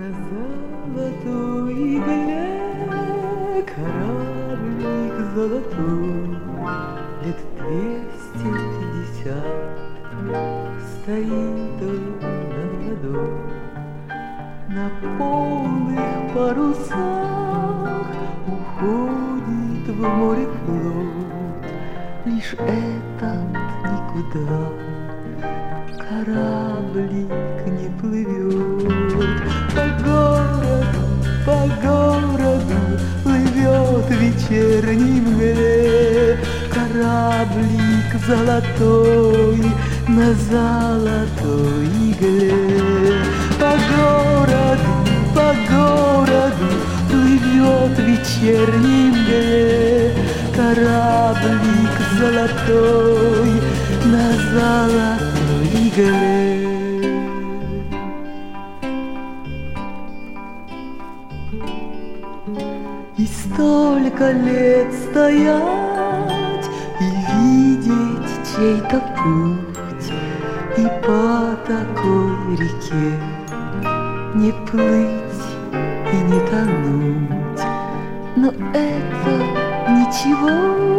На золотой игле кораблик золотой, лет 250, стоит он над водой. На полных парусах уходит в море флот, лишь этот никуда кораблик не плывет. По городу плывет в вечерней мгле кораблик золотой на золотой игле. По городу плывет в вечерней мгле кораблик золотой на золотой игле. И столько лет стоять и видеть чей-то путь, и по такой реке не плыть и не тонуть. Но это ничего,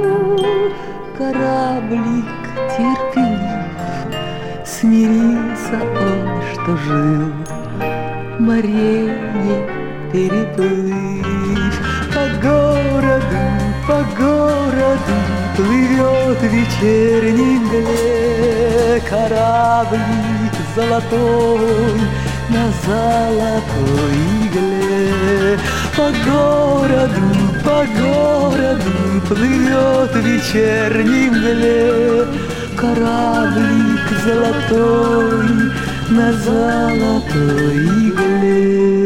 кораблик терпелив, смирился он, что жил, морей не переплыть. По городу плывет в вечерней мгле кораблик золотой на золотой игле. По городу плывет в вечерней мгле кораблик золотой на золотой игле.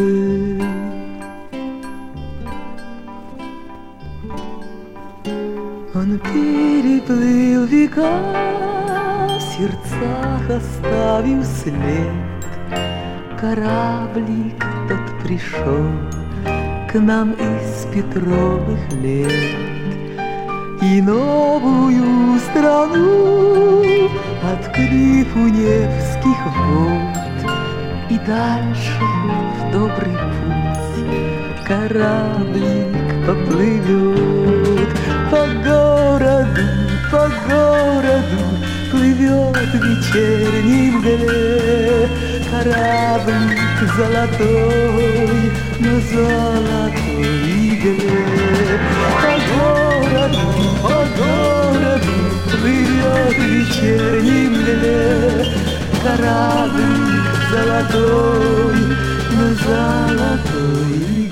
Он переплыл века, в сердцах оставив след. Кораблик тот пришел к нам из Петровых лет. И новую страну, открыв у Невских вод, и дальше в добрый путь кораблик поплывет. По городу плывет в вечерней мгле кораблик золотой на золотой игле. По городу плывет в вечерней мгле кораблик золотой на золотой игле.